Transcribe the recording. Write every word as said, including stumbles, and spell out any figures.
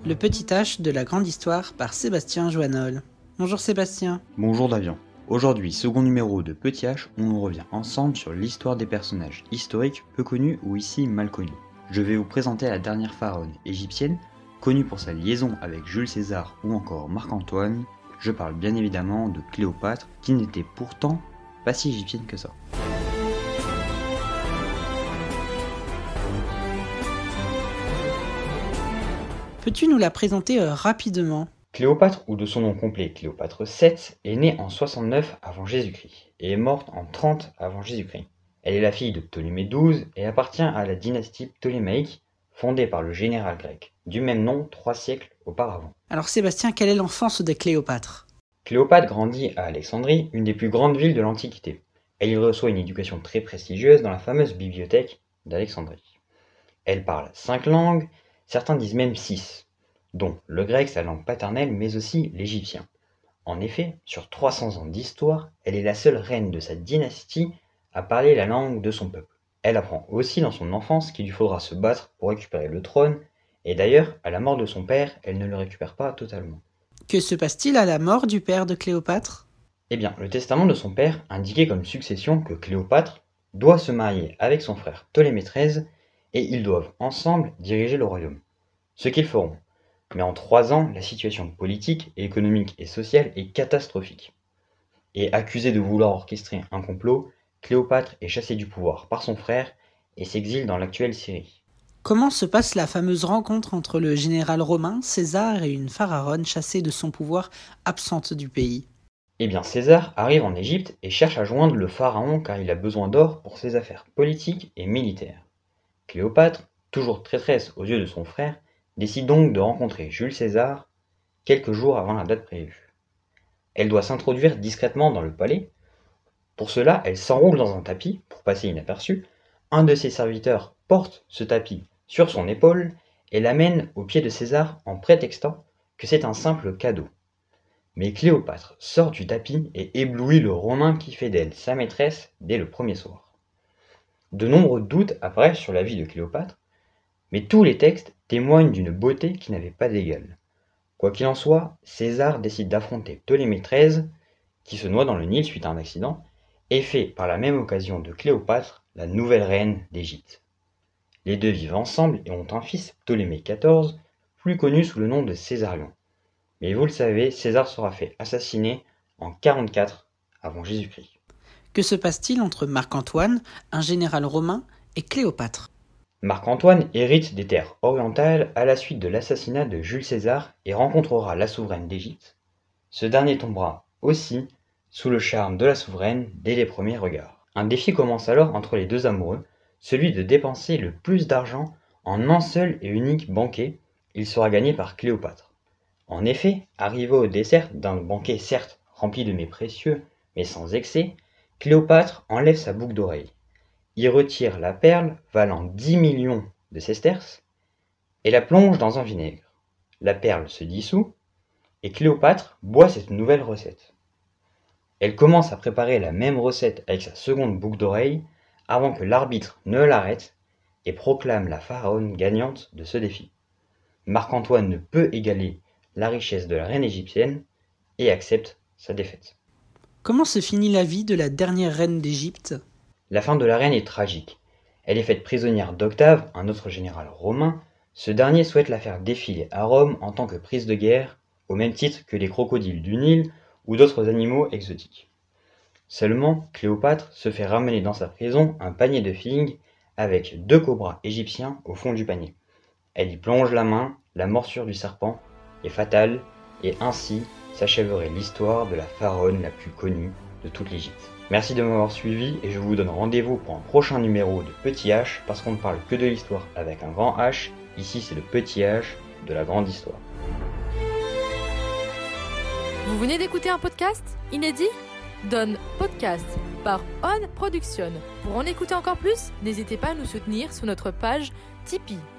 Le petit H de la grande histoire par Sébastien Joannol. Bonjour Sébastien. Bonjour Davian. Aujourd'hui, second numéro de Petit H, où on revient ensemble sur l'histoire des personnages historiques peu connus ou ici mal connus. Je vais vous présenter la dernière pharaone égyptienne, connue pour sa liaison avec Jules César ou encore Marc-Antoine. Je parle bien évidemment de Cléopâtre, qui n'était pourtant pas si égyptienne que ça. Peux-tu nous la présenter euh, rapidement ? Cléopâtre, ou de son nom complet Cléopâtre sept, est née en soixante-neuf avant Jésus-Christ et est morte en trente avant Jésus-Christ. Elle est la fille de Ptolémée douze et appartient à la dynastie ptolémaïque fondée par le général grec du même nom trois siècles auparavant. Alors Sébastien, quelle est l'enfance de Cléopâtre ? Cléopâtre grandit à Alexandrie, une des plus grandes villes de l'Antiquité. Elle y reçoit une éducation très prestigieuse dans la fameuse bibliothèque d'Alexandrie. Elle parle cinq langues, certains disent même six, dont le grec, sa langue paternelle, mais aussi l'égyptien. En effet, sur trois cents ans d'histoire, elle est la seule reine de sa dynastie à parler la langue de son peuple. Elle apprend aussi dans son enfance qu'il lui faudra se battre pour récupérer le trône, et d'ailleurs, à la mort de son père, elle ne le récupère pas totalement. Que se passe-t-il à la mort du père de Cléopâtre ? Eh bien, le testament de son père indiquait comme succession que Cléopâtre doit se marier avec son frère Ptolémée treize, et ils doivent ensemble diriger le royaume. Ce qu'ils feront. Mais en trois ans, la situation politique, économique et sociale est catastrophique. Et accusée de vouloir orchestrer un complot, Cléopâtre est chassée du pouvoir par son frère et s'exile dans l'actuelle Syrie. Comment se passe la fameuse rencontre entre le général romain César et une pharaone chassée de son pouvoir absente du pays ? Eh bien, César arrive en Égypte et cherche à joindre le pharaon car il a besoin d'or pour ses affaires politiques et militaires. Cléopâtre, toujours traîtresse aux yeux de son frère, décide donc de rencontrer Jules César quelques jours avant la date prévue. Elle doit s'introduire discrètement dans le palais. Pour cela, elle s'enroule dans un tapis pour passer inaperçue. Un de ses serviteurs porte ce tapis sur son épaule et l'amène au pied de César en prétextant que c'est un simple cadeau. Mais Cléopâtre sort du tapis et éblouit le Romain qui fait d'elle sa maîtresse dès le premier soir. De nombreux doutes apparaissent sur la vie de Cléopâtre, mais tous les textes témoignent d'une beauté qui n'avait pas d'égal. Quoi qu'il en soit, César décide d'affronter Ptolémée treize, qui se noie dans le Nil suite à un accident, et fait par la même occasion de Cléopâtre la nouvelle reine d'Égypte. Les deux vivent ensemble et ont un fils, Ptolémée quatorze, plus connu sous le nom de Césarion. Mais vous le savez, César sera fait assassiner en quarante-quatre avant Jésus-Christ. Que se passe-t-il entre Marc-Antoine, un général romain, et Cléopâtre ? Marc-Antoine hérite des terres orientales à la suite de l'assassinat de Jules César et rencontrera la souveraine d'Égypte. Ce dernier tombera aussi sous le charme de la souveraine dès les premiers regards. Un défi commence alors entre les deux amoureux, celui de dépenser le plus d'argent en un seul et unique banquet. Il sera gagné par Cléopâtre. En effet, arrivé au dessert d'un banquet certes rempli de mets précieux, mais sans excès, Cléopâtre enlève sa boucle d'oreille, y retire la perle valant dix millions de sesterces et la plonge dans un vinaigre. La perle se dissout et Cléopâtre boit cette nouvelle recette. Elle commence à préparer la même recette avec sa seconde boucle d'oreille avant que l'arbitre ne l'arrête et proclame la pharaone gagnante de ce défi. Marc-Antoine ne peut égaler la richesse de la reine égyptienne et accepte sa défaite. Comment se finit la vie de la dernière reine d'Égypte ? La fin de la reine est tragique. Elle est faite prisonnière d'Octave, un autre général romain. Ce dernier souhaite la faire défiler à Rome en tant que prise de guerre, au même titre que les crocodiles du Nil ou d'autres animaux exotiques. Seulement, Cléopâtre se fait ramener dans sa prison un panier de figues avec deux cobras égyptiens au fond du panier. Elle y plonge la main, la morsure du serpent est fatale, et ainsi s'achèverait l'histoire de la pharaone la plus connue de toute l'Égypte. Merci de m'avoir suivi et je vous donne rendez-vous pour un prochain numéro de Petit H parce qu'on ne parle que de l'histoire avec un grand H. Ici c'est le Petit H de la grande histoire. Vous venez d'écouter un podcast inédit ? Donne podcast par On Production. Pour en écouter encore plus, n'hésitez pas à nous soutenir sur notre page Tipeee.